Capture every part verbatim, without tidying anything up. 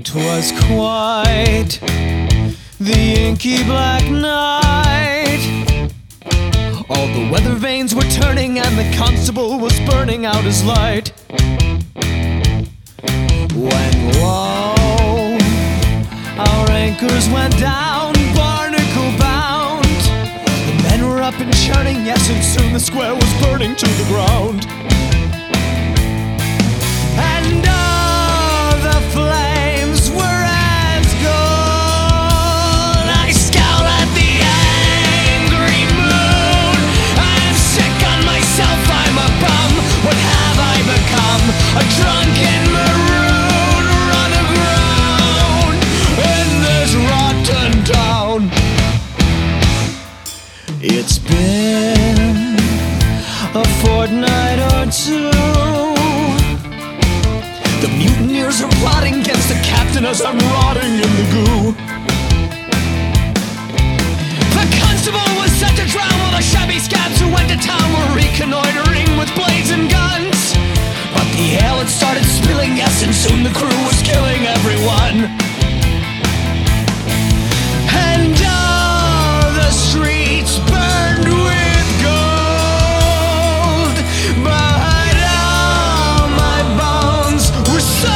'Twas quite the inky black night. All the weather vanes were turning and the constable was burning out his light. When lo, our anchors went down, barnacle bound. The men were up and churning, yes, and soon the square was burning to the ground. And all the flames were as gold. I scowl at the angry moon. I'm sick on myself, I'm a bum. What have I become? A drunken maroon, run aground in this rotten town. It's been a fortnight or two. The mutineers are plotting against the captain as I'm rotting in the goo. The constable was set to drown while the shabby scabs who went to town were reconnoitering with blades and guns. But the ale had started spilling, yes, and soon the crew was killing everyone. And all the streets burned with gold, but all my bones were so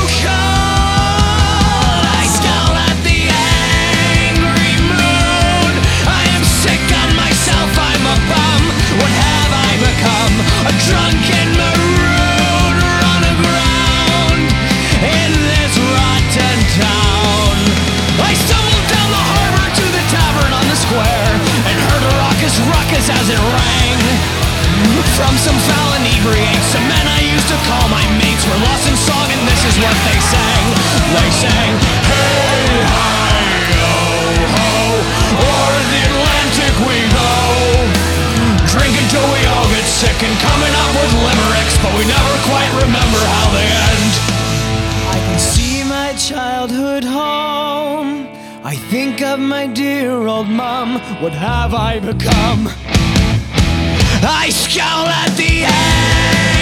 cold. I scowl at the angry moon. I am sick on myself, I'm a bum. What have I become? A drunken maroon, run aground in this rotten town. I stumbled down the harbor to the tavern on the square and heard a raucous ruckus as it rang. From some foul inebriates, some men I used to call my mates were lost in song, and this is what they sang. They sang, hey, hi, yo, ho, o'er the Atlantic we go, drinking till we all get sick and coming up with limericks, but we never quite remember how they end. I can see my childhood home. I think of my dear old mom. What have I become? I scowl at the end.